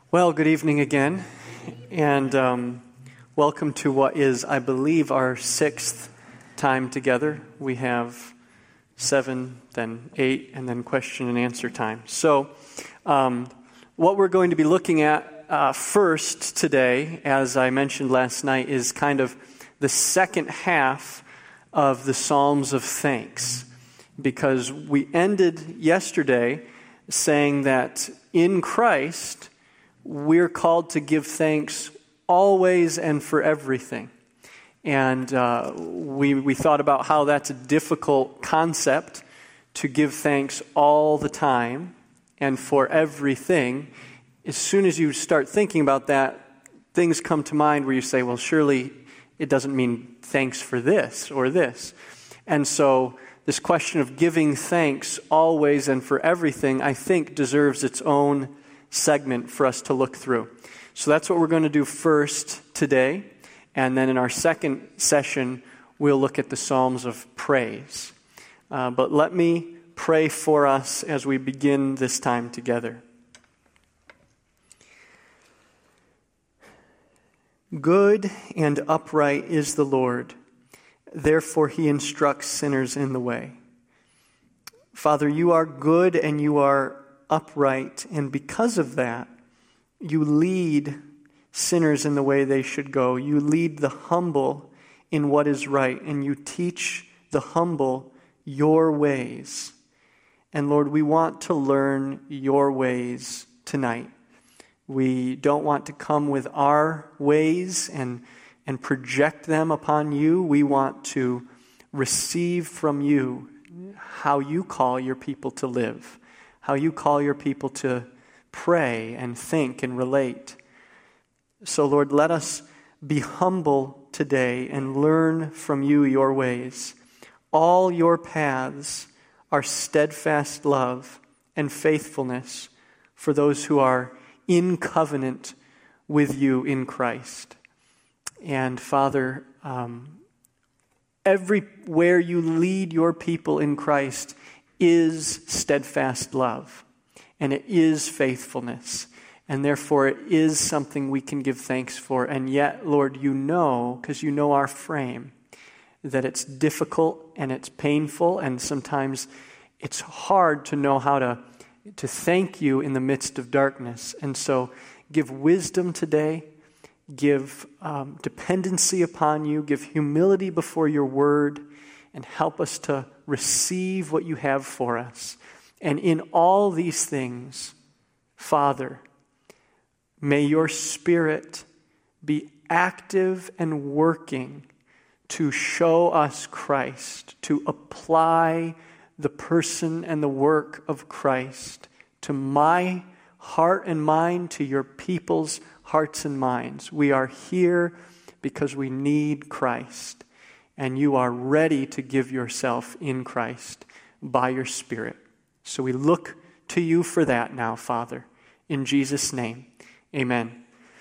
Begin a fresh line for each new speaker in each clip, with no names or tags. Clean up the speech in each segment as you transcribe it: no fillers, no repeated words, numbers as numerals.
Well, good evening again, and welcome to what is, I believe, our sixth time together. We have 7, then 8, and then question and answer time. So, what we're going to be looking at first today, as I mentioned last night, is kind of the second half of the Psalms of Thanks, because we ended yesterday saying that in Christ, we're called to give thanks always and for everything. And we thought about how that's a difficult concept, to give thanks all the time and for everything. As soon as you start thinking about that, things come to mind where you say, well, surely it doesn't mean thanks for this or this. And so this question of giving thanks always and for everything, I think, deserves its own segment for us to look through. So that's what we're going to do first today. And then in our second session, we'll look at the Psalms of Praise. But let me pray for us as we begin this time together. Good and upright is the Lord. Therefore he instructs sinners in the way. Father, you are good and you are upright, and because of that, you lead sinners in the way they should go. You lead the humble in what is right, and you teach the humble your ways. And Lord, we want to learn your ways tonight. We don't want to come with our ways and project them upon you. We want to receive from you how you call your people to live, how you call your people to pray and think and relate. So, Lord, let us be humble today and learn from you your ways. All your paths are steadfast love and faithfulness for those who are in covenant with you in Christ. And Father, everywhere you lead your people in Christ is steadfast love, and it is faithfulness, and therefore it is something we can give thanks for. And yet, Lord, you know, because you know our frame, that it's difficult and it's painful, and sometimes it's hard to know how to thank you in the midst of darkness. And so give wisdom today, give dependency upon you, give humility before your word, and help us to receive what you have for us. And in all these things, Father, may your Spirit be active and working to show us Christ, to apply the person and the work of Christ to my heart and mind, to your people's hearts and minds. We are here because we need Christ, and you are ready to give yourself in Christ by your Spirit. So we look to you for that now, Father. In Jesus' name, amen.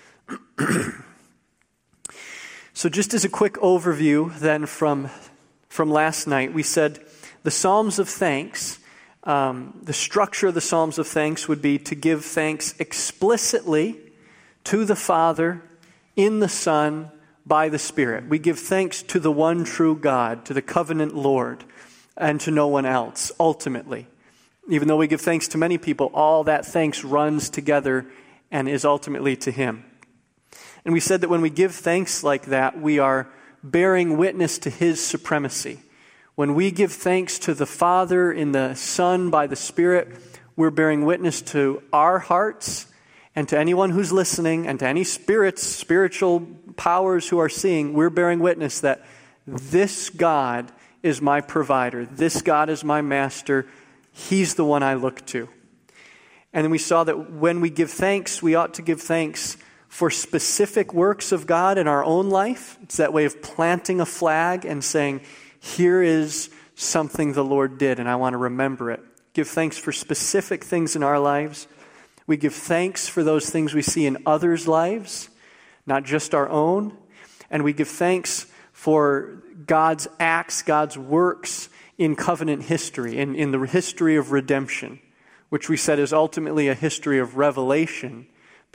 So just as a quick overview then from last night, we said the Psalms of Thanks, the structure of the Psalms of Thanks would be to give thanks explicitly to the Father, in the Son, by the Spirit. We give thanks to the one true God, to the covenant Lord, and to no one else, ultimately. Even though we give thanks to many people, all that thanks runs together and is ultimately to Him. And we said that when we give thanks like that, we are bearing witness to His supremacy. When we give thanks to the Father in the Son by the Spirit, we're bearing witness to our hearts and to anyone who's listening and to any spiritual powers who are seeing. We're bearing witness that this God is my provider. This God is my master. He's the one I look to. And then we saw that when we give thanks, we ought to give thanks for specific works of God in our own life. It's that way of planting a flag and saying, here is something the Lord did, and I want to remember it. Give thanks for specific things in our lives. We give thanks for those things we see in others' lives, not just our own. And we give thanks for God's acts, God's works in covenant history, in the history of redemption, which we said is ultimately a history of revelation,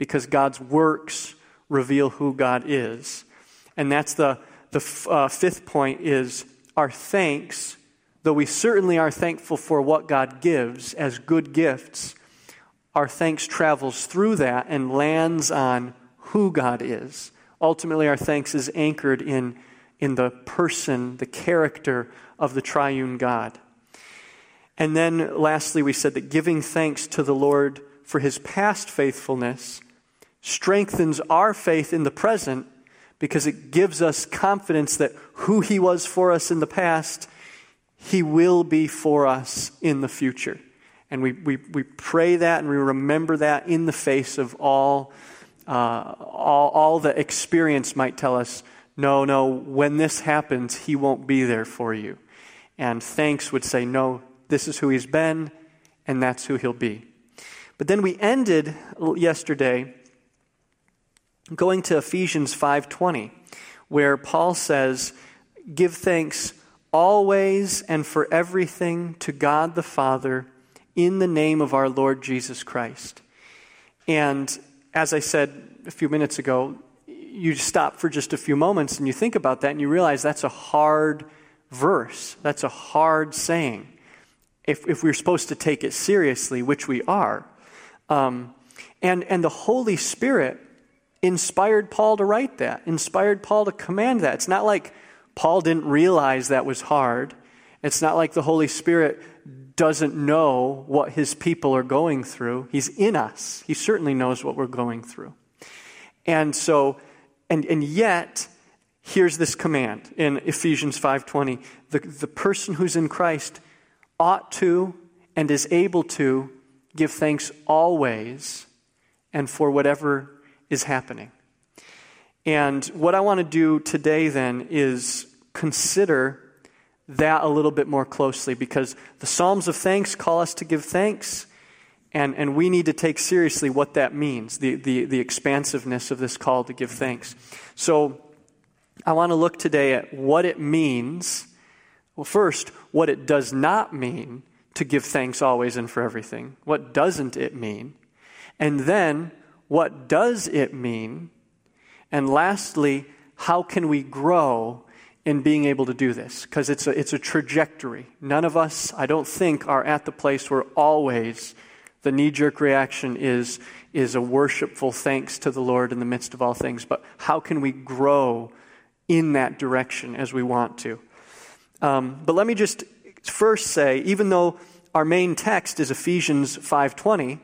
because God's works reveal who God is. And that's the fifth point is our thanks, though we certainly are thankful for what God gives as good gifts, our thanks travels through that and lands on who God is. Ultimately, our thanks is anchored in the person, the character of the triune God. And then lastly, we said that giving thanks to the Lord for his past faithfulness strengthens our faith in the present because it gives us confidence that who he was for us in the past, he will be for us in the future. And we pray that and we remember that in the face of all the experience might tell us, no, when this happens, he won't be there for you. And thanks would say, no, this is who he's been, and that's who he'll be. But then we ended yesterday going to Ephesians 5:20, where Paul says, give thanks always and for everything to God the Father in the name of our Lord Jesus Christ. And as I said a few minutes ago, you stop for just a few moments and you think about that and you realize that's a hard verse. That's a hard saying. If we're supposed to take it seriously, which we are. And the Holy Spirit inspired Paul to write that, inspired Paul to command that. It's not like Paul didn't realize that was hard. It's not like the Holy Spirit doesn't know what his people are going through. He's in us. He certainly knows what we're going through. And so, and yet, here's this command in Ephesians 5:20. The person who's in Christ ought to and is able to give thanks always and for whatever is happening. And what I want to do today then is consider that a little bit more closely, because the Psalms of Thanks call us to give thanks, and we need to take seriously what that means, the expansiveness of this call to give thanks. So I want to look today at what it means. Well, first, what it does not mean to give thanks always and for everything. What doesn't it mean? And then, what does it mean? And lastly, how can we grow in being able to do this? Because it's a trajectory. None of us, I don't think, are at the place where always the knee-jerk reaction is a worshipful thanks to the Lord in the midst of all things. But how can we grow in that direction as we want to? But let me just first say, even though our main text is Ephesians 5:20,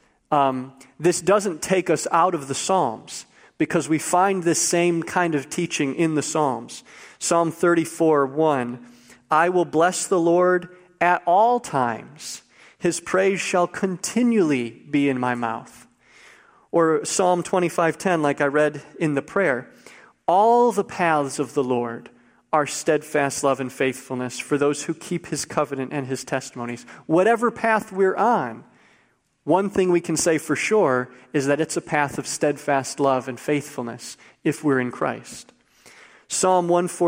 this doesn't take us out of the Psalms, because we find this same kind of teaching in the Psalms. Psalm 34:1, I will bless the Lord at all times. His praise shall continually be in my mouth. Or Psalm 25:10, like I read in the prayer, all the paths of the Lord are steadfast love and faithfulness for those who keep his covenant and his testimonies. Whatever path we're on, one thing we can say for sure is that it's a path of steadfast love and faithfulness if we're in Christ. Psalm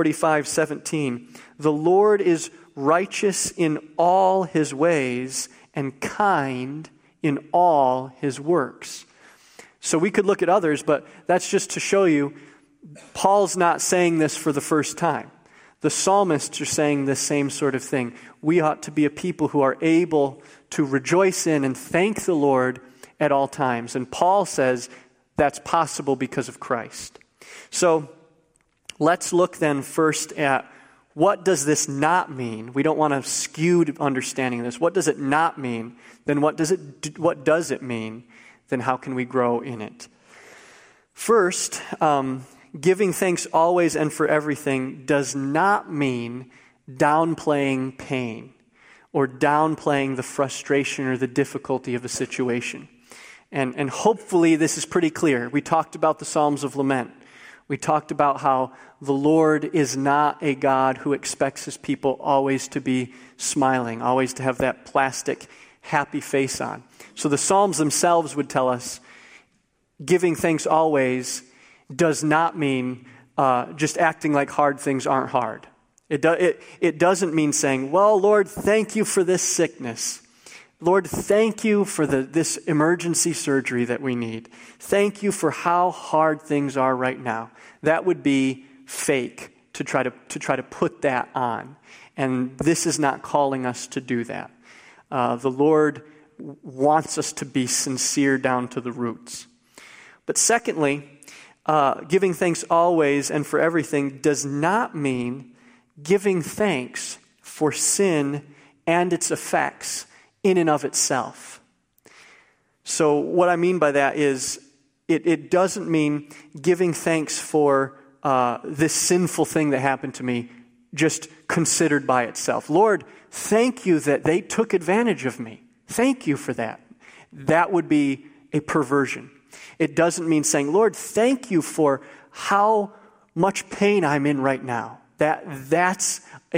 145:17, the Lord is righteous in all his ways and kind in all his works. So we could look at others, but that's just to show you Paul's not saying this for the first time. The psalmists are saying the same sort of thing. We ought to be a people who are able to rejoice in and thank the Lord at all times. And Paul says that's possible because of Christ. So let's look then first at what does this not mean? We don't want to skew understanding this. What does it not mean? Then what does it mean? Then how can we grow in it? First, giving thanks always and for everything does not mean downplaying pain or downplaying the frustration or the difficulty of a situation. And hopefully this is pretty clear. We talked about the Psalms of Lament. We talked about how the Lord is not a God who expects his people always to be smiling, always to have that plastic, happy face on. So the Psalms themselves would tell us giving thanks always does not mean just acting like hard things aren't hard. It doesn't mean saying, well, Lord, thank you for this sickness. Lord, thank you for this emergency surgery that we need. Thank you for how hard things are right now. That would be fake to try to put that on. And this is not calling us to do that. The Lord wants us to be sincere down to the roots. But secondly, giving thanks always and for everything does not mean giving thanks for sin and its effects in and of itself. So what I mean by that is it doesn't mean giving thanks for this sinful thing that happened to me just considered by itself. Lord, thank you that they took advantage of me. Thank you for that. That would be a perversion. It doesn't mean saying, Lord, thank you for how much pain I'm in right now. That's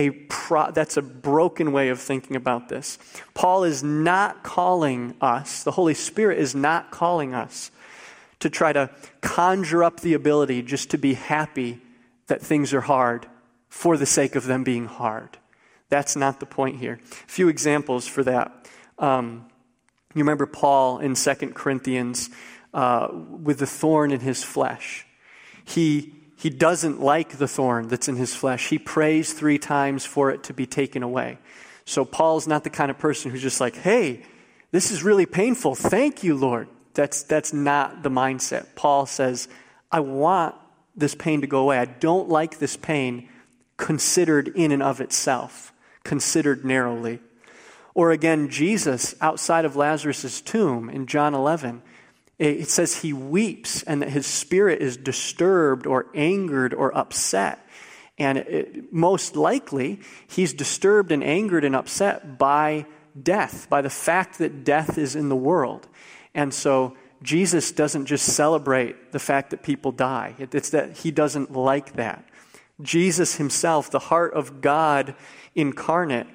a broken way of thinking about this. Paul is not calling us, the Holy Spirit is not calling us to try to conjure up the ability just to be happy that things are hard for the sake of them being hard. That's not the point here. A few examples for that. You remember Paul in 2 Corinthians with the thorn in his flesh. He doesn't like the thorn that's in his flesh. He prays 3 times for it to be taken away. So Paul's not the kind of person who's just like, hey, this is really painful. Thank you, Lord. That's not the mindset. Paul says, I want this pain to go away. I don't like this pain considered in and of itself, considered narrowly. Or again, Jesus outside of Lazarus' tomb in John 11, it says he weeps and that his spirit is disturbed or angered or upset. And most likely, he's disturbed and angered and upset by death, by the fact that death is in the world. And so Jesus doesn't just celebrate the fact that people die. It's that he doesn't like that. Jesus himself, the heart of God incarnate,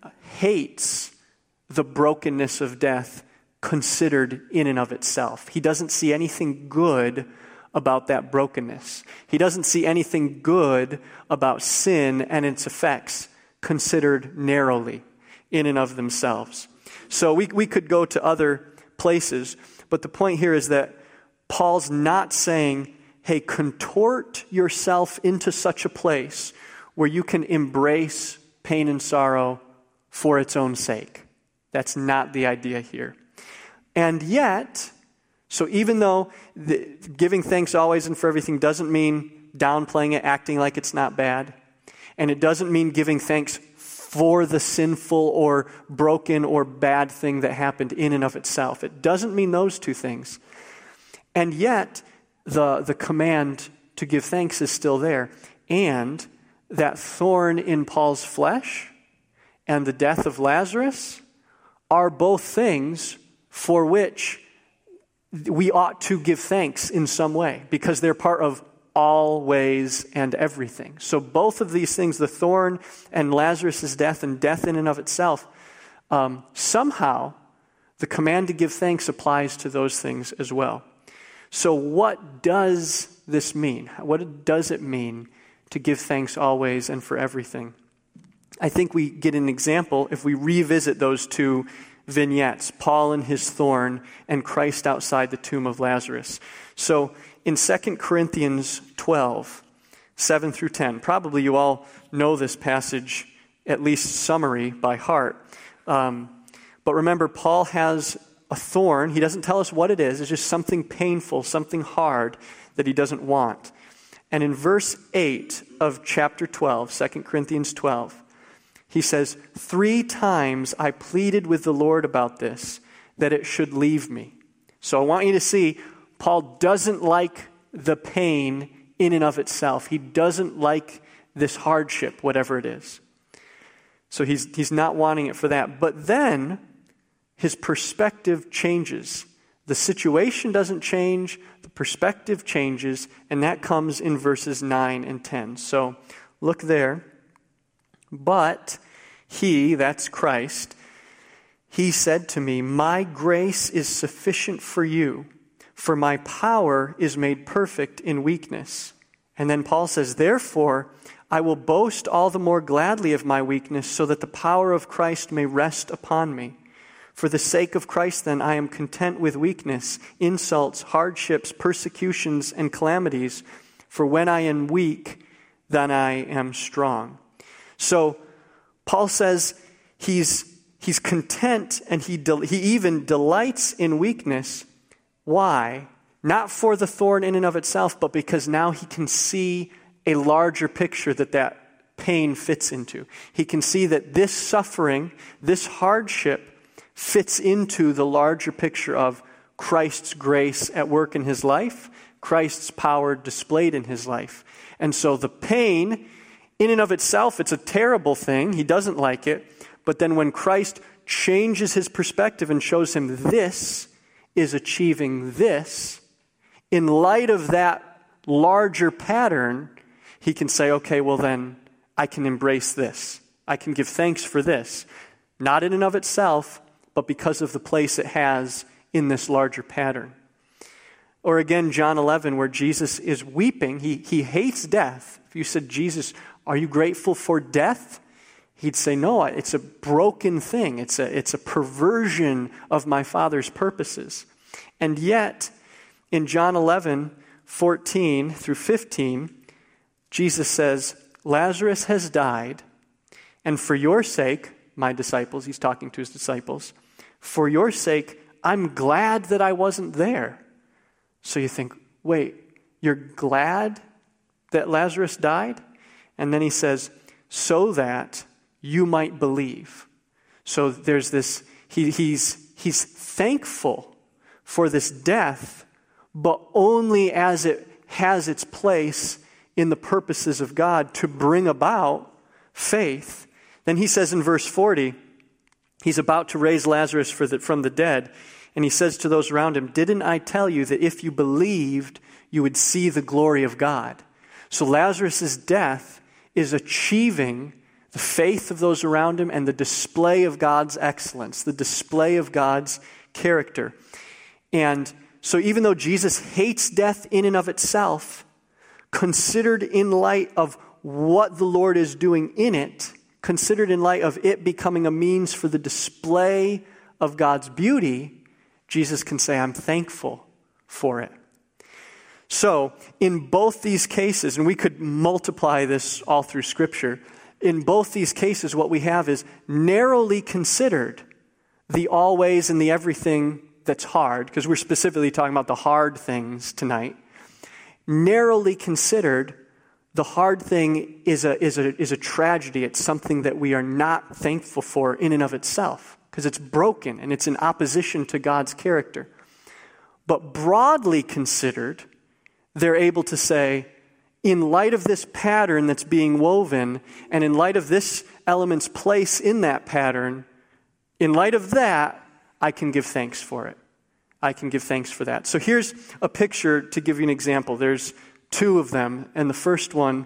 hates the brokenness of death considered in and of itself. He doesn't see anything good about that brokenness. He doesn't see anything good about sin and its effects considered narrowly in and of themselves. So we could go to other places, but the point here is that Paul's not saying, hey, contort yourself into such a place where you can embrace pain and sorrow for its own sake. That's not the idea here. And yet, so even though giving thanks always and for everything doesn't mean downplaying it, acting like it's not bad, and it doesn't mean giving thanks for the sinful or broken or bad thing that happened in and of itself. It doesn't mean those two things. And yet, the command to give thanks is still there. And that thorn in Paul's flesh and the death of Lazarus are both things for which we ought to give thanks in some way, because they're part of all ways and everything. So both of these things, the thorn and Lazarus' death and death in and of itself, somehow the command to give thanks applies to those things as well. So what does this mean? What does it mean to give thanks always and for everything? I think we get an example if we revisit those two vignettes, Paul and his thorn and Christ outside the tomb of Lazarus. So in 2 Corinthians 12, 7 through 10, probably you all know this passage, at least summary by heart. But remember, Paul has a thorn. He doesn't tell us what it is. It's just something painful, something hard that he doesn't want. And in verse 8 of chapter 12, 2 Corinthians 12, he says, 3 times I pleaded with the Lord about this, that it should leave me. So I want you to see, Paul doesn't like the pain in and of itself. He doesn't like this hardship, whatever it is. So he's not wanting it for that. But then his perspective changes. The situation doesn't change, the perspective changes, and that comes in verses 9 and 10. So look there. But he, that's Christ, he said to me, my grace is sufficient for you, for my power is made perfect in weakness. And then Paul says, therefore, I will boast all the more gladly of my weakness, so that the power of Christ may rest upon me. For the sake of Christ, then, I am content with weakness, insults, hardships, persecutions, and calamities. For when I am weak, then I am strong. So Paul says he's content, and he even delights in weakness. Why? Not for the thorn in and of itself, but because now he can see a larger picture that pain fits into. He can see that this suffering, this hardship, fits into the larger picture of Christ's grace at work in his life, Christ's power displayed in his life. And so the pain, in and of itself, it's a terrible thing. He doesn't like it. But then when Christ changes his perspective and shows him this is achieving this, in light of that larger pattern, he can say, okay, well then, I can embrace this. I can give thanks for this. Not in and of itself, but because of the place it has in this larger pattern. Or again, John 11, where Jesus is weeping. He hates death. If you said, Jesus, are you grateful for death? He'd say, no, it's a broken thing. It's a perversion of my Father's purposes. And yet, in John 11, 14 through 15, Jesus says, Lazarus has died, and for your sake, my disciples, he's talking to his disciples, for your sake, I'm glad that I wasn't there. So you think, wait, you're glad that Lazarus died? And then he says, so that you might believe. So there's this, he's thankful for this death, but only as it has its place in the purposes of God to bring about faith. Then he says in verse 40, he's about to raise Lazarus from the dead, and he says to those around him, didn't I tell you that if you believed, you would see the glory of God? So Lazarus' death is achieving the faith of those around him and the display of God's excellence, the display of God's character. And so even though Jesus hates death in and of itself, considered in light of what the Lord is doing in it, considered in light of it becoming a means for the display of God's beauty, Jesus can say, I'm thankful for it. So, in both these cases, and we could multiply this all through Scripture, in both these cases what we have is narrowly considered the always and the everything that's hard, because we're specifically talking about the hard things tonight. Narrowly considered, the hard thing is a tragedy. It's something that we are not thankful for in and of itself, because it's broken and it's in opposition to God's character. But broadly considered, they're able to say, in light of this pattern that's being woven, and in light of this element's place in that pattern, in light of that, I can give thanks for it. I can give thanks for that. So here's a picture to give you an example. There's two of them, and the first one,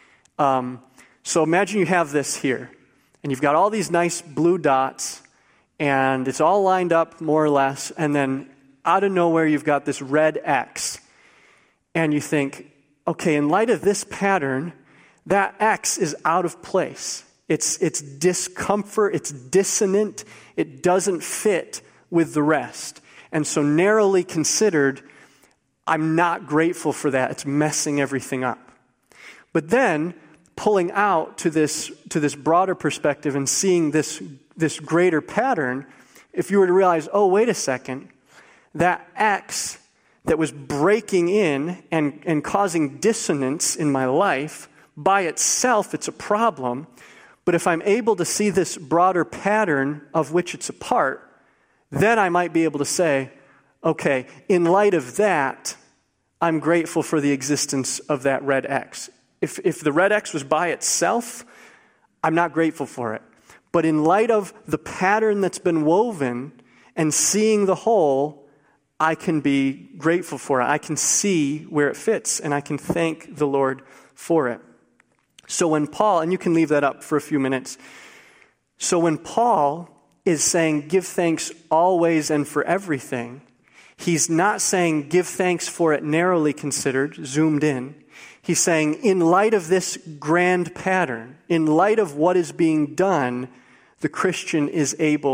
so imagine you have this here, and you've got all these nice blue dots, and it's all lined up more or less, and then out of nowhere you've got this red X, and you think, okay, in light of this pattern, that X is out of place. It's discomfort, it's dissonant, it doesn't fit with the rest. And so narrowly considered, I'm not grateful for that. It's messing everything up. But then, pulling out to this broader perspective and seeing this greater pattern, if you were to realize, oh, wait a second, that X that was breaking in and causing dissonance in my life, by itself, it's a problem. But if I'm able to see this broader pattern of which it's a part, then I might be able to say, okay, in light of that, I'm grateful for the existence of that red X. If the red X was by itself, I'm not grateful for it. But in light of the pattern that's been woven and seeing the whole, I can be grateful for it. I can see where it fits, and I can thank the Lord for it. So when Paul, and you can leave that up for a few minutes. So when Paul is saying give thanks always and for everything, he's not saying give thanks for it narrowly considered, zoomed in. He's saying in light of this grand pattern, in light of what is being done, the Christian is able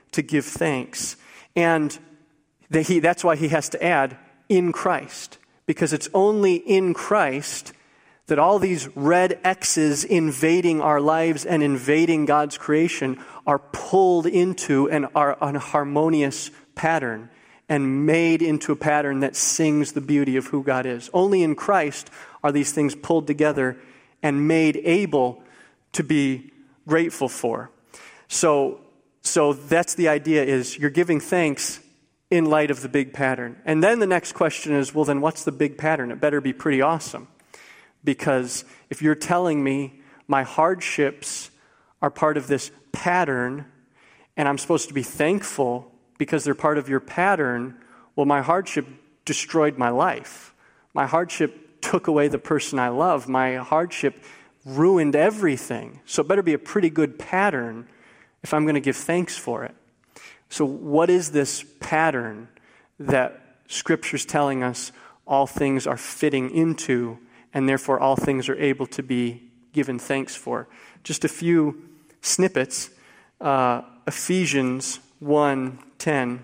to give thanks. And that's why he has to add, in Christ. Because it's only in Christ that all these red X's invading our lives and invading God's creation are pulled into and are a harmonious pattern and made into a pattern that sings the beauty of who God is. Only in Christ are these things pulled together and made able to be grateful for. So that's the idea, is you're giving thanks in light of the big pattern. And then the next question is, well, then what's the big pattern? It better be pretty awesome. Because if you're telling me my hardships are part of this pattern and I'm supposed to be thankful because they're part of your pattern, well, my hardship destroyed my life. My hardship took away the person I love. My hardship ruined everything. So it better be a pretty good pattern if I'm going to give thanks for it. So what is this pattern that Scripture's telling us all things are fitting into, and therefore all things are able to be given thanks for? Just a few snippets. Ephesians 1:10,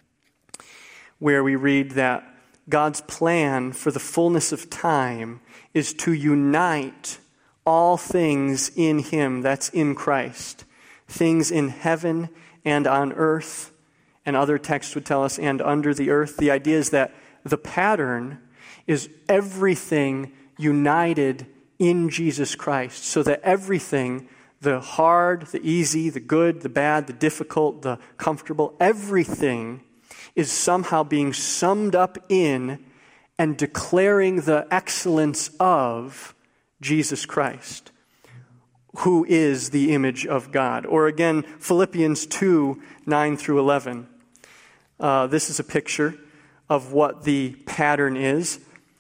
where we read that God's plan for the fullness of time is to unite all things in Him, that's in Christ, things in heaven and on earth, and other texts would tell us, and under the earth. The idea is that the pattern is everything united in Jesus Christ, so that everything, the hard, the easy, the good, the bad, the difficult, the comfortable, everything is somehow being summed up in and declaring the excellence of Jesus Christ, who is the image of God. Or again, Philippians 2:9-11. This is a picture of what the pattern is.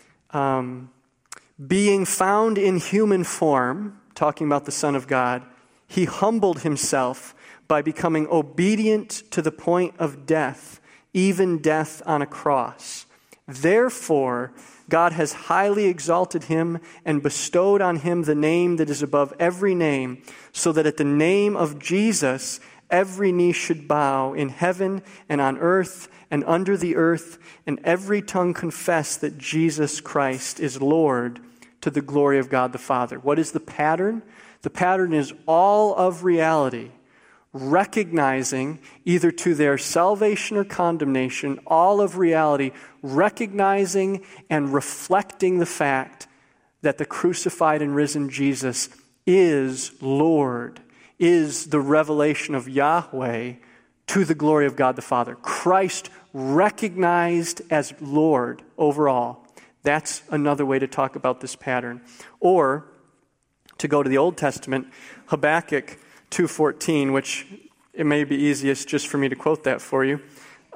Being found in human form, talking about the Son of God, He humbled Himself by becoming obedient to the point of death, even death on a cross. Therefore, God has highly exalted Him and bestowed on Him the name that is above every name, so that at the name of Jesus, every knee should bow in heaven and on earth and under the earth, and every tongue confess that Jesus Christ is Lord, to the glory of God the Father. What is the pattern? The pattern is all of reality recognizing, either to their salvation or condemnation, all of reality recognizing and reflecting the fact that the crucified and risen Jesus is Lord, is the revelation of Yahweh to the glory of God the Father. Christ recognized as Lord over all. That's another way to talk about this pattern. Or, to go to the Old Testament, Habakkuk 2:14, which it may be easiest just for me to quote that for you.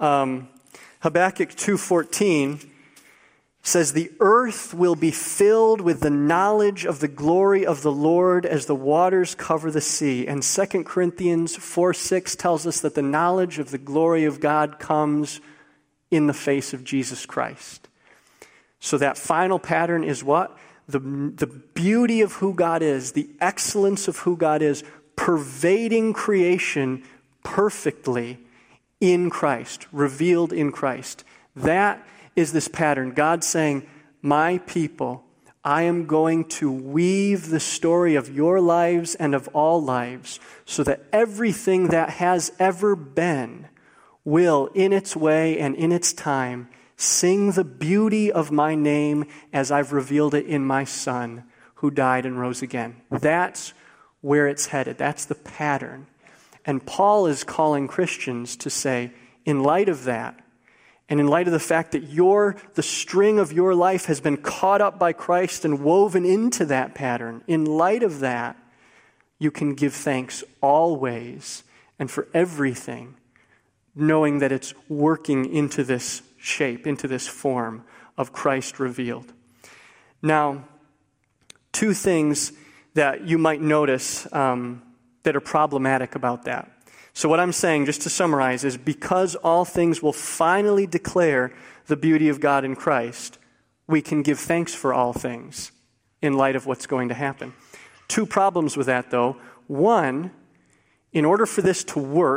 Habakkuk 2:14 says, "The earth will be filled with the knowledge of the glory of the Lord as the waters cover the sea." And 2 Corinthians 4:6 tells us that the knowledge of the glory of God comes in the face of Jesus Christ. So that final pattern is what? The beauty of who God is, the excellence of who God is, pervading creation perfectly in Christ, revealed in Christ. That is this pattern. God saying, my people, I am going to weave the story of your lives and of all lives so that everything that has ever been will, in its way and in its time, sing the beauty of my name as I've revealed it in my Son who died and rose again. That's where it's headed. That's the pattern. And Paul is calling Christians to say, in light of that, and in light of the fact that the string of your life has been caught up by Christ and woven into that pattern, in light of that, you can give thanks always and for everything, knowing that it's working into this shape, into this form of Christ revealed. Now, two things that you might notice that are problematic about that. So what I'm saying, just to summarize, is because all things will finally declare the beauty of God in Christ, we can give thanks for all things in light of what's going to happen. Two problems with that, though. One, in order for this to work,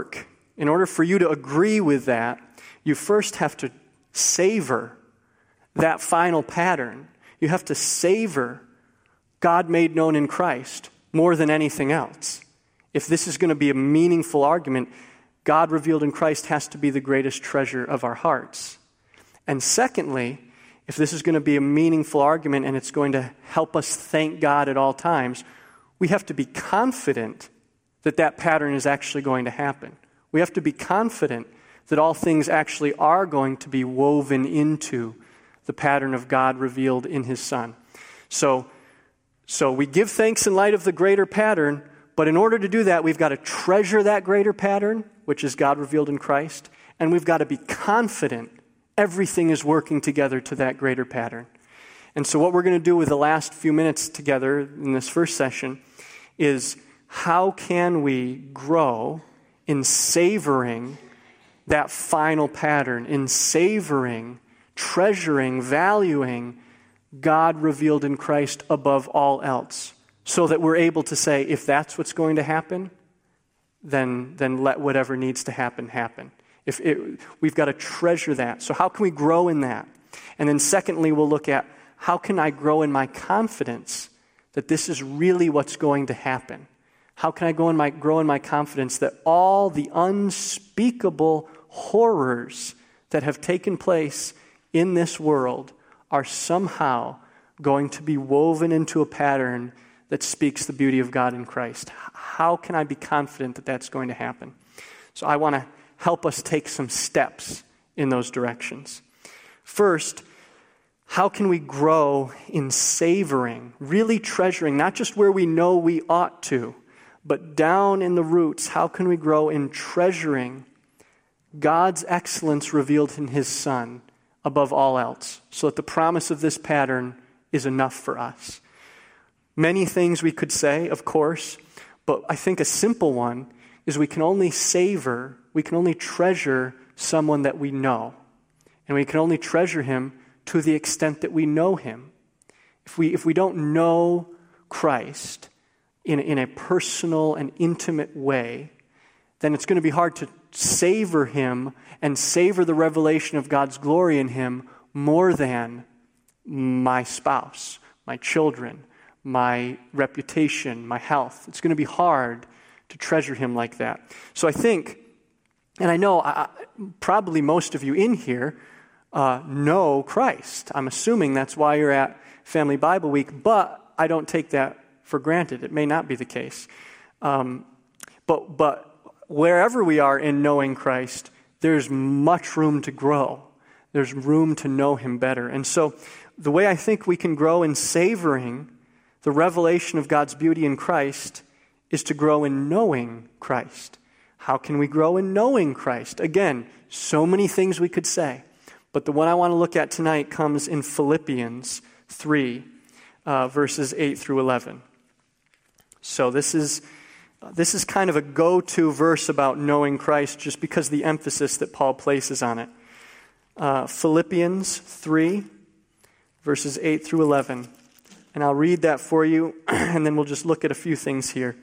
in order for you to agree with that, you first have to savor that final pattern. You have to savor God made known in Christ more than anything else. If this is going to be a meaningful argument, God revealed in Christ has to be the greatest treasure of our hearts. And secondly, if this is going to be a meaningful argument and it's going to help us thank God at all times, we have to be confident that that pattern is actually going to happen. We have to be confident that all things actually are going to be woven into the pattern of God revealed in His Son. So we give thanks in light of the greater pattern, but in order to do that, we've got to treasure that greater pattern, which is God revealed in Christ, and we've got to be confident everything is working together to that greater pattern. And so what we're going to do with the last few minutes together in this first session is how can we grow in savoring that final pattern, in savoring, treasuring, valuing God revealed in Christ above all else, so that we're able to say, if that's what's going to happen, then let whatever needs to happen, happen. We've got to treasure that. So how can we grow in that? And then secondly, we'll look at how can I grow in my confidence that this is really what's going to happen? How can I grow in my confidence that all the unspeakable horrors that have taken place in this world are somehow going to be woven into a pattern that speaks the beauty of God in Christ? How can I be confident that that's going to happen? So I want to help us take some steps in those directions. First, how can we grow in savoring, really treasuring, not just where we know we ought to, but down in the roots, how can we grow in treasuring God's excellence revealed in His Son above all else, so that the promise of this pattern is enough for us? Many things we could say, of course, but I think a simple one is we can only treasure someone that we know. And we can only treasure him to the extent that we know him. If we don't know Christ in a personal and intimate way, then it's going to be hard to savor him and savor the revelation of God's glory in him more than my spouse, my children, my reputation, my health. It's going to be hard to treasure him like that. So I think, and I know probably most of you in here know Christ. I'm assuming that's why you're at Family Bible Week, but I don't take that for granted. It may not be the case. But wherever we are in knowing Christ, there's much room to grow. There's room to know him better. And so the way I think we can grow in savoring the revelation of God's beauty in Christ is to grow in knowing Christ. How can we grow in knowing Christ? Again, so many things we could say. But the one I want to look at tonight comes in Philippians 3, verses 8 through 11. So this is kind of a go-to verse about knowing Christ just because of the emphasis that Paul places on it. Philippians 3, verses 8 through 11. And I'll read that for you, and then we'll just look at a few things here.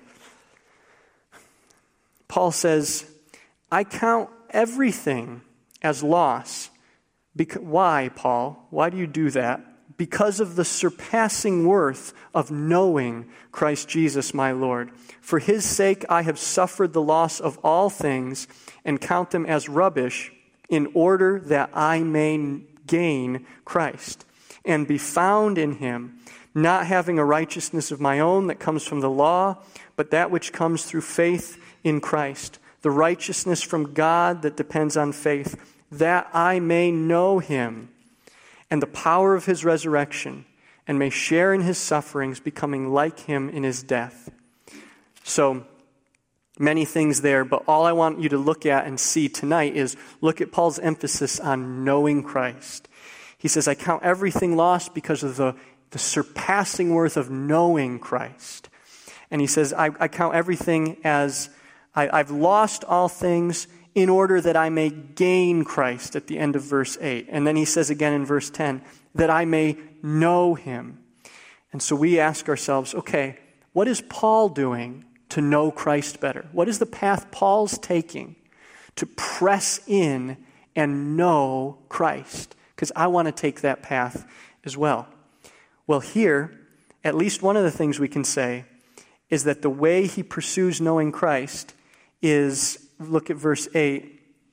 Paul says, I count everything as loss. Why, Paul? Why do you do that? Because of the surpassing worth of knowing Christ Jesus my Lord. For his sake I have suffered the loss of all things and count them as rubbish in order that I may gain Christ and be found in him, not having a righteousness of my own that comes from the law, but that which comes through faith in Christ, the righteousness from God that depends on faith, that I may know him and the power of his resurrection, and may share in his sufferings, becoming like him in his death. So, many things there, but all I want you to look at and see tonight is look at Paul's emphasis on knowing Christ. He says, I count everything lost because of the surpassing worth of knowing Christ. And he says, I count everything as I've lost all things in order that I may gain Christ at the end of verse 8. And then he says again in verse 10, that I may know him. And so we ask ourselves, okay, what is Paul doing to know Christ better? What is the path Paul's taking to press in and know Christ, because I want to take that path as well. Well, here, at least one of the things we can say is that the way he pursues knowing Christ is, look at verse 8,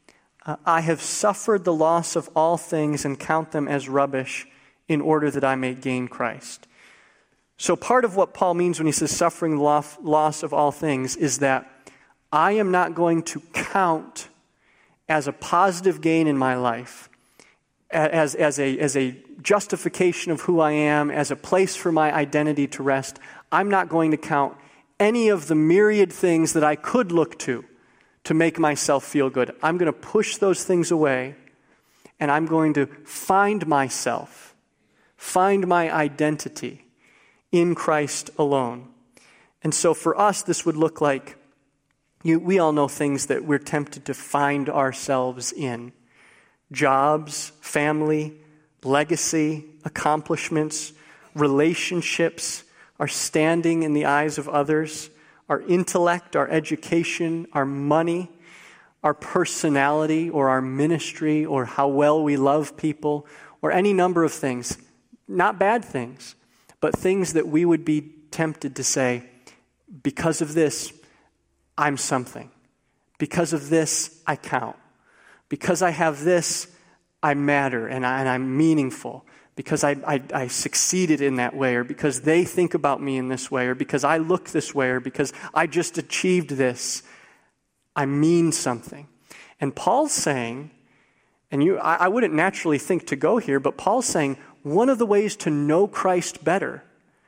I have suffered the loss of all things and count them as rubbish in order that I may gain Christ. So part of what Paul means when he says suffering the loss of all things is that I am not going to count as a positive gain in my life, as a justification of who I am, as a place for my identity to rest. I'm not going to count any of the myriad things that I could look to make myself feel good. I'm going to push those things away, and I'm going to find myself, find my identity in Christ alone. And so for us, this would look like, we all know things that we're tempted to find ourselves in. Jobs, family, legacy, accomplishments, relationships, our standing in the eyes of others, our intellect, our education, our money, our personality or our ministry or how well we love people or any number of things. Not bad things, but things that we would be tempted to say, because of this, I'm something. Because of this, I count. Because I have this, I matter and I'm meaningful. Because I succeeded in that way, or because they think about me in this way, or because I look this way, or because I just achieved this, I mean something. And Paul's saying, and I wouldn't naturally think to go here, but Paul's saying one of the ways to know Christ better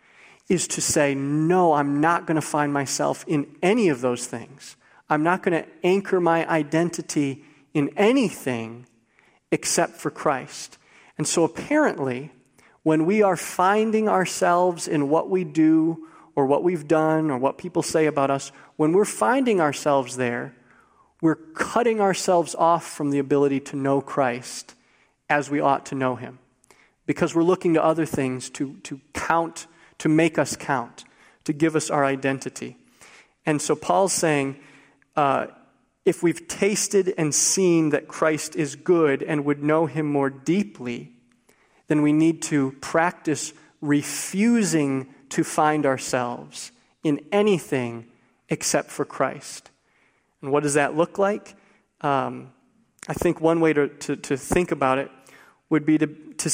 is to say, no, I'm not going to find myself in any of those things. I'm not going to anchor my identity in anything except for Christ. And so apparently, when we are finding ourselves in what we do or what we've done or what people say about us, when we're finding ourselves there, we're cutting ourselves off from the ability to know Christ as we ought to know him. Because we're looking to other things to count, to make us count, to give us our identity. And so Paul's saying, if we've tasted and seen that Christ is good and would know him more deeply, then we need to practice refusing to find ourselves in anything except for Christ. And what does that look like? I think one way to think about it would be to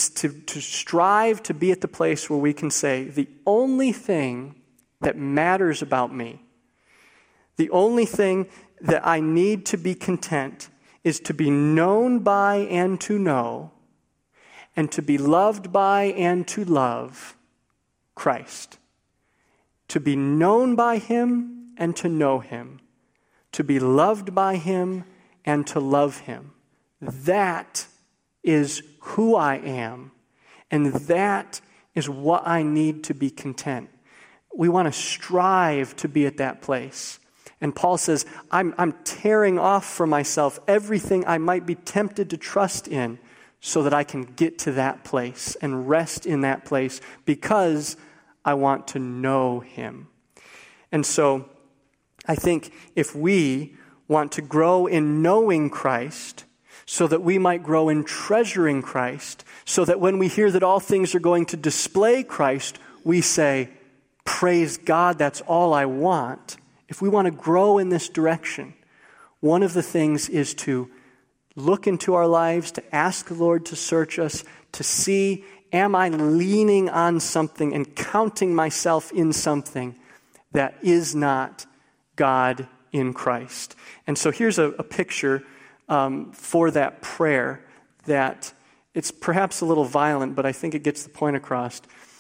strive to be at the place where we can say, the only thing that matters about me, the only thing that I need to be content is to be known by and to know, and to be loved by and to love Christ. To be known by him and to know him. To be loved by him and to love him. That is who I am, and that is what I need to be content. We want to strive to be at that place. And Paul says, I'm tearing off from myself everything I might be tempted to trust in so that I can get to that place and rest in that place because I want to know him. And so I think if we want to grow in knowing Christ so that we might grow in treasuring Christ, so that when we hear that all things are going to display Christ, we say, praise God, that's all I want. If we want to grow in this direction, one of the things is to look into our lives, to ask the Lord to search us, to see, am I leaning on something and counting myself in something that is not God in Christ? And so here's a picture for that prayer that it's perhaps a little violent, but I think it gets the point across.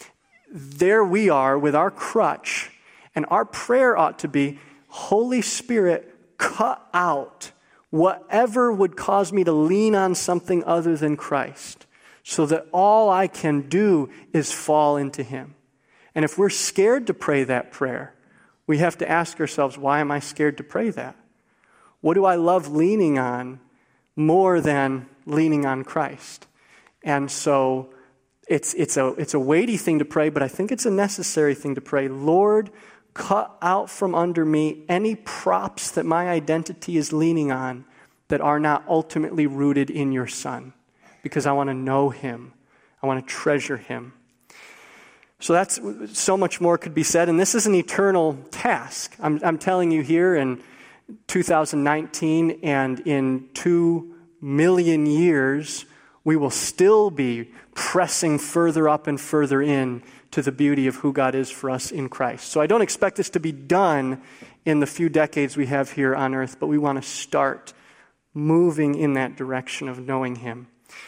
There we are with our crutch, and our prayer ought to be, Holy Spirit, cut out whatever would cause me to lean on something other than Christ, so that all I can do is fall into him. And if we're scared to pray that prayer, we have to ask ourselves, why am I scared to pray that? What do I love leaning on more than leaning on Christ? And so it's a weighty thing to pray, but I think it's a necessary thing to pray. Lord, cut out from under me any props that my identity is leaning on that are not ultimately rooted in your Son, because I want to know him. I want to treasure him. So that's so much more could be said, and this is an eternal task. I'm telling you here in 2019 and in 2 million years, we will still be pressing further up and further in to the beauty of who God is for us in Christ. So I don't expect this to be done in the few decades we have here on earth, but we want to start moving in that direction of knowing him.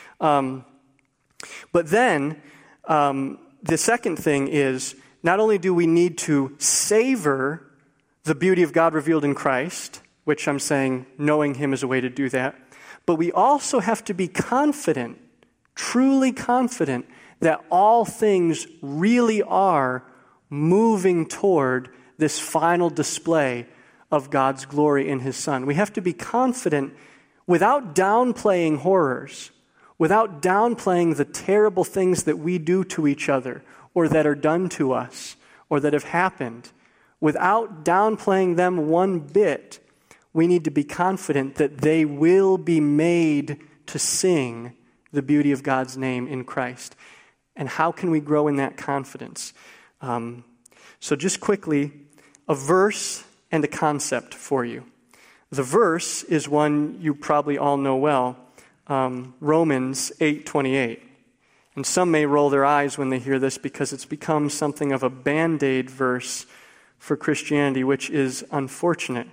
But then, the second thing is, not only do we need to savor the beauty of God revealed in Christ, which I'm saying knowing him is a way to do that, but we also have to be confident, truly confident, that all things really are moving toward this final display of God's glory in his Son. We have to be confident without downplaying horrors, without downplaying the terrible things that we do to each other or that are done to us or that have happened. Without downplaying them one bit, we need to be confident that they will be made to sing the beauty of God's name in Christ. And how can we grow in that confidence? So just quickly, a verse and a concept for you. The verse is one you probably all know well, Romans 8:28. And some may roll their eyes when they hear this because it's become something of a Band-Aid verse for Christianity, which is unfortunate.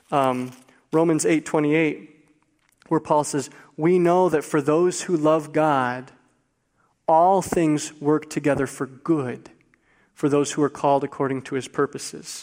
Romans 8:28, where Paul says, "We know that for those who love God, all things work together for good, for those who are called according to his purposes."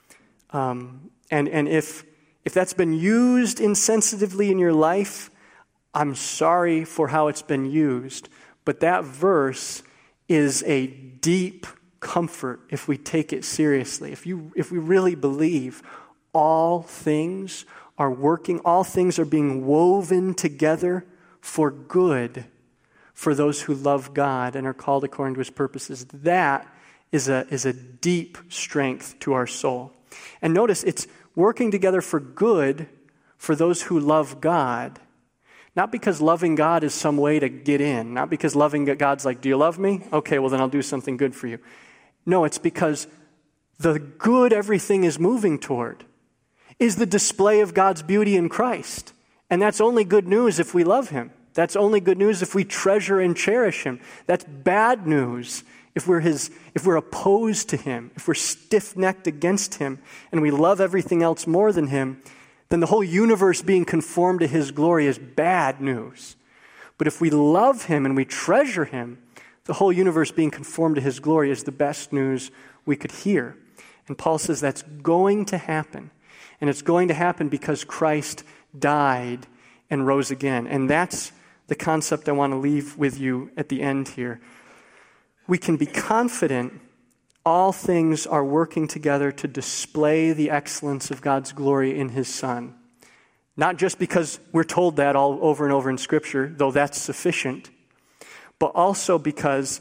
And if that's been used insensitively in your life, I'm sorry for how it's been used, but that verse is a deep comfort if we take it seriously. If we really believe all things are working, all things are being woven together for good for those who love God and are called according to his purposes, that is a deep strength to our soul. And notice, it's working together for good for those who love God. Not because loving God is some way to get in. Not because loving God's like, do you love me? Okay, well then I'll do something good for you. No, it's because the good everything is moving toward is the display of God's beauty in Christ. And that's only good news if we love him. That's only good news if we treasure and cherish him. That's bad news if we're opposed to him, if we're stiff-necked against him, and we love everything else more than him. Then the whole universe being conformed to his glory is bad news. But if we love him and we treasure him, the whole universe being conformed to his glory is the best news we could hear. And Paul says that's going to happen. And it's going to happen because Christ died and rose again. And that's the concept I want to leave with you at the end here. We can be confident all things are working together to display the excellence of God's glory in his Son. Not just because we're told that all over and over in Scripture, though that's sufficient, but also because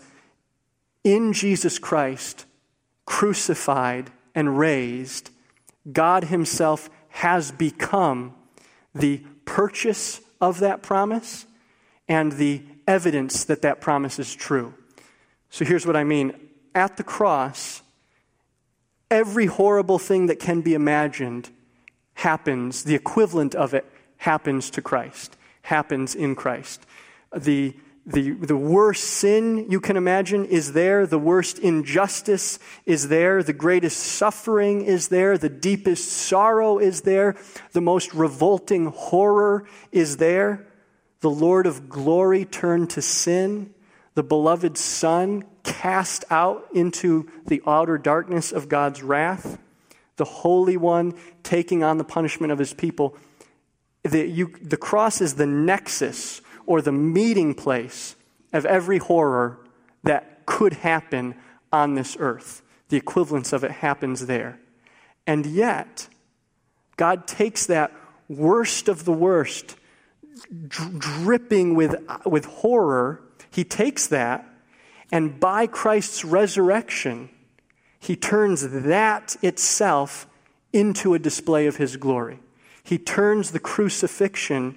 in Jesus Christ, crucified and raised, God himself has become the purchase of that promise and the evidence that that promise is true. So here's what I mean. At the cross, every horrible thing that can be imagined happens, the equivalent of it happens to Christ, happens in Christ. The worst sin you can imagine is there, the worst injustice is there, the greatest suffering is there, the deepest sorrow is there, the most revolting horror is there. The Lord of glory turned to sin, the beloved Son cast out into the outer darkness of God's wrath, the Holy One taking on the punishment of his people. The cross is the nexus or the meeting place of every horror that could happen on this earth. The equivalence of it happens there. And yet, God takes that worst of the worst, dripping with horror, he takes that, and by Christ's resurrection, he turns that itself into a display of his glory. He turns the crucifixion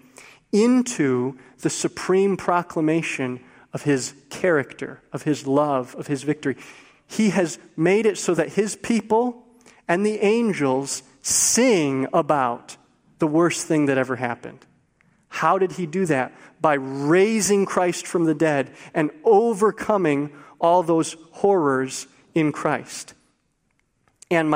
into the supreme proclamation of his character, of his love, of his victory. He has made it so that his people and the angels sing about the worst thing that ever happened. How did he do that? By raising Christ from the dead and overcoming all those horrors in Christ. And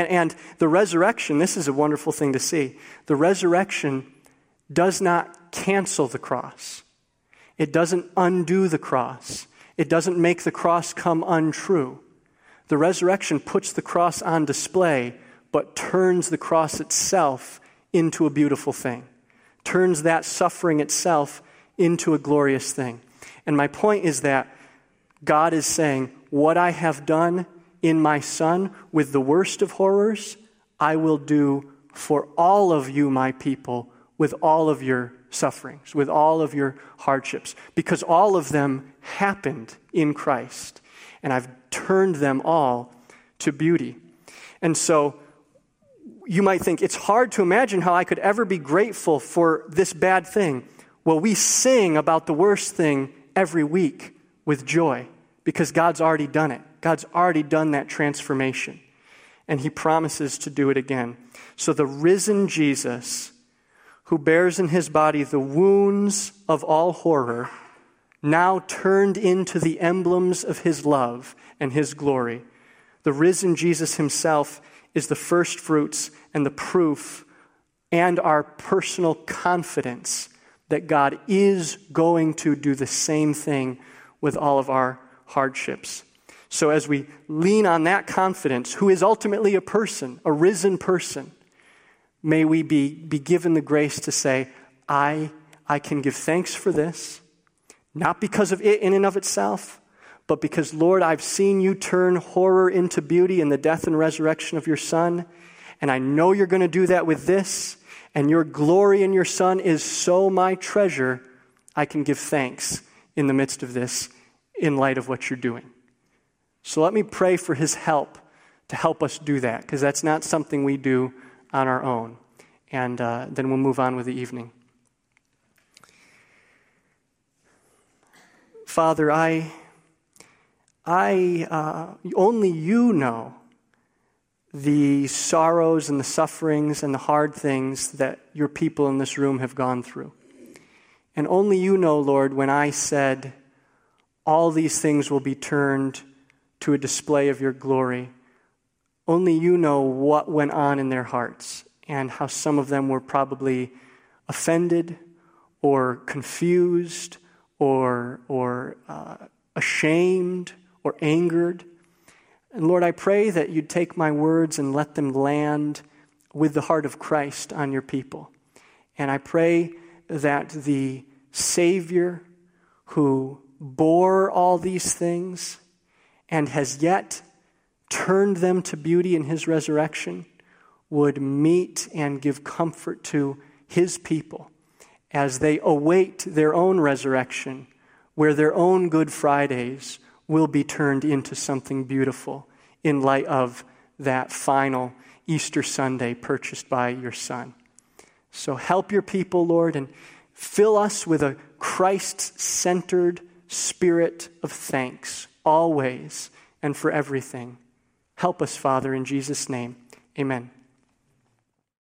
the resurrection, this is a wonderful thing to see. The resurrection does not cancel the cross. It doesn't undo the cross. It doesn't make the cross come untrue. The resurrection puts the cross on display, but turns the cross itself into a beautiful thing. Turns that suffering itself into a glorious thing. And my point is that God is saying, what I have done in my Son with the worst of horrors, I will do for all of you, my people, with all of your sufferings, with all of your hardships, because all of them happened in Christ, and I've turned them all to beauty. And so you might think, it's hard to imagine how I could ever be grateful for this bad thing. Well, we sing about the worst thing every week with joy because God's already done it. God's already done that transformation, and he promises to do it again. So the risen Jesus, who bears in his body the wounds of all horror, now turned into the emblems of his love and his glory. The risen Jesus himself is the first fruits and the proof and our personal confidence that God is going to do the same thing with all of our hardships. So as we lean on that confidence, who is ultimately a person, a risen person, may we be given the grace to say, I can give thanks for this, not because of it in and of itself, but because, Lord, I've seen you turn horror into beauty in the death and resurrection of your Son, and I know you're going to do that with this, and your glory in your Son is so my treasure, I can give thanks in the midst of this in light of what you're doing. So let me pray for his help to help us do that, because that's not something we do on our own. And then we'll move on with the evening. Father, only you know the sorrows and the sufferings and the hard things that your people in this room have gone through. And only you know, Lord, when I said all these things will be turned to a display of your glory, only you know what went on in their hearts and how some of them were probably offended or confused or ashamed or angered. And Lord, I pray that you'd take my words and let them land with the heart of Christ on your people. And I pray that the Savior who bore all these things and has yet turned them to beauty in his resurrection would meet and give comfort to his people as they await their own resurrection, where their own Good Fridays will be turned into something beautiful in light of that final Easter Sunday purchased by your Son. So help your people, Lord, and fill us with a Christ-centered spirit of thanks, always and for everything. Help us, Father, in Jesus' name. Amen.